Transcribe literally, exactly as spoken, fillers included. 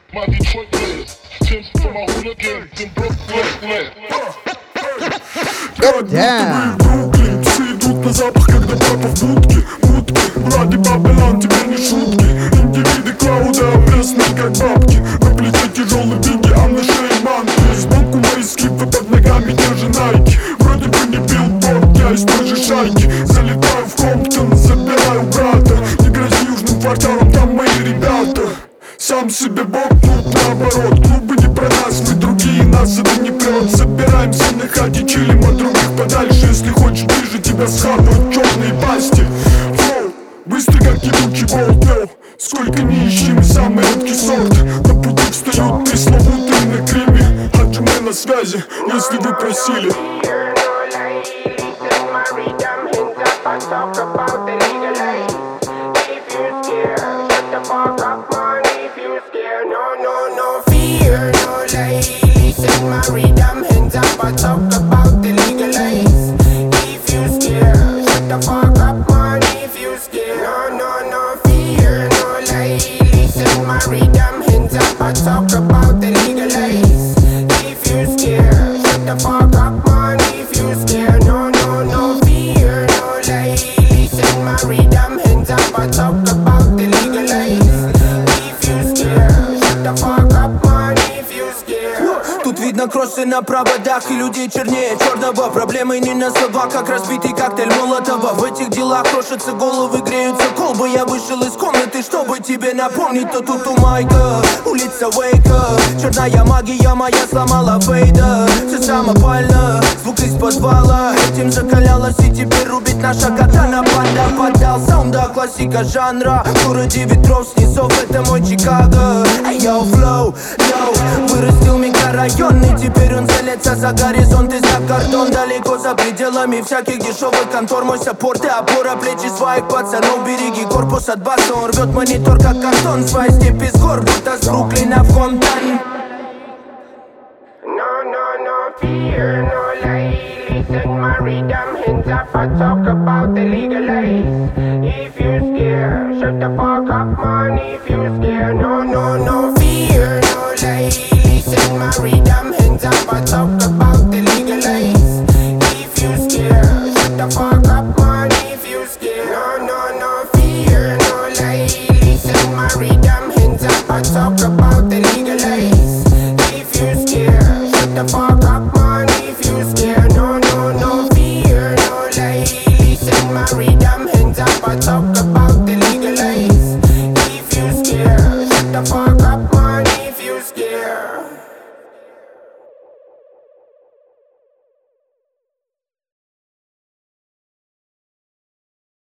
my Detroit players. Tim's for my hooligans in Brooklyn. Damn. Бруклин, все идут на запах, когда папа в будке. Утки, вроде Бабелан, теперь не шутки. Индивиды Клауда, пресные как бабки. На плече тяжелый бинги, а на шее манки. Сбоку мои скипы, под ногами держи найки. Вроде бы не билборд, я из той же шайки. Залетаю в Комптон, забираю брата. Не грози южным кварталом, там мои ребята. Сам себе бог, тут наоборот. Клубы не про нас, мы другие, нас это не прет. Собираемся на хате, чилим от других подальше. Если хочешь ближе, тебя схапают черные пасти. Флоу, быстро как ебучий болт, йоу. Сколько не ищи, мы самый редкий сорт. На пути встают пресловутые на Криме. Хаджиме на связи, если вы просили. No, no, no fear, no lie. Listen, my rhythm, hands up, I talk about the legalize. If you scared, shut the fuck up, man. If you scared, no, no, no fear, no lie. Listen, my rhythm, hands up, I talk about the legalize. If you scared, shut the fuck up, man. If you scared, no, no, no fear, no lie. Listen, my rhythm, hands up, I talk about the legalize. Тут видно кроссы на проводах и людей чернее черного. Проблемы не на словах, как разбитый коктейль Молотова. В этих делах крошатся головы, греются колбы. Я вышел из комнаты, чтобы тебе напомнить. То тут у Майка, улица Уэйка. Черная магия моя сломала фейда. Все самопально, звук из подвала. Этим закалялась и теперь рубит наша катана. Панда поддал саунда, классика жанра. В городе ветров, снизов, это мой Чикаго. Эй, йоу, флоу, йоу. Вырастил микрорайон, и теперь он целится за горизонт и за кордон. Далеко за пределами всяких дешевых контор. Мой саппорт и опора, плечи своих пацанов. Береги корпус от баса, он рвет монитор как картон. Свои степи с гор, будто с Бруклина в Комптон. No, no, no fear, no lie. Listen, my rhythm, hands up, I talk about the legalize. If you scared, shut the fuck up, man. If you scared, no, no, no fear, no lie. Listen, my rhythm, hands up, I talk about the legalize. If you scared, shut the fuck up, man. If you scared, no, no, no fear, no lie. Listen, my rhythm, hands up, I talk about the legalize. If you scared, shut the fuck up, man. If you scared, no, no, no fear, no lie. Listen, my rhythm, hands up, I talk about the legalize. If you scared, shut the fuck up.